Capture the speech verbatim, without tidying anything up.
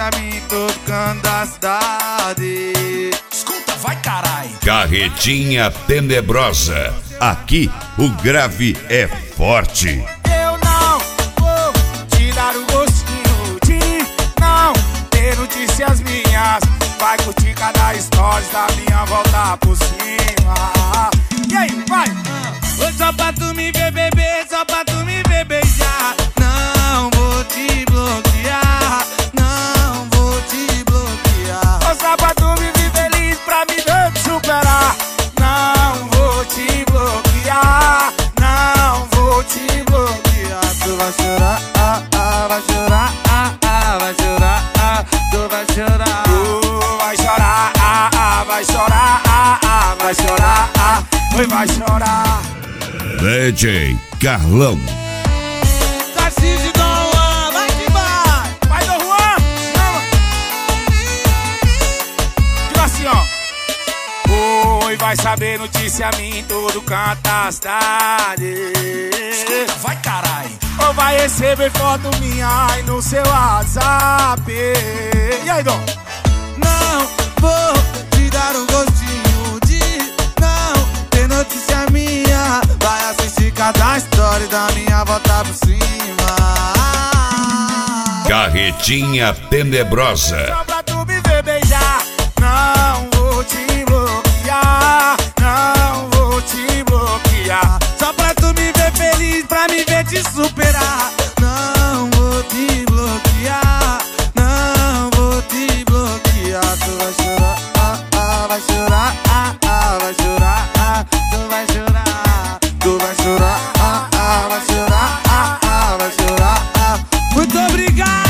notícia minha em todo canto da cidade. Escuta, vai carai. Carretinha Tenebrosa. Aqui o grave é forte. Eu não vou te dar o gostinho de não ter notícias minhas. Vai curtir cada stories da minha volta por cima. E aí, vai! Oi, só pra tu me ver beber, só pra tu me ver beijar. Não vou te bloquear, não vou te bloquear. Oi, só pra tu me ver feliz, pra me ver te superar. Não vou te bloquear, não vou te bloquear. Tu vai chorar, ah, ah, vai chorar, ah, ah, vai chorar, ah, tu vai chorar. Tu vai chorar, ah, ah, vai chorar, ah, ah, vai chorar, ah, oi, vai chorar. D J Carlão. Tarcísio e Dom Juan, vai que vai! Vai, Dom Juan! Chama! Diga assim, ó. Oi, vai saber notícia minha em todo canto da cidade. Escuta, vai carai. Ou vai receber foto minha aí no seu WhatsApp. E aí, Dom? Não vou te dar um gostinho de não ter notícia minha. Vai assistir cada história da minha volta por cima. Carretinha Tenebrosa. Só pra tu me ver beijar. Não vou te bloquear, não vou te bloquear. Só pra tu me ver feliz, pra me ver te superar. Não vou te bloquear, não vou te bloquear. Tu vai chorar, ah, ah, vai chorar, ah, ah, vai chorar, ah, tu vai chorar. Tu vai chorar, ah, ah, vai chorar, ah, ah, vai chorar, ah. Muito obrigado!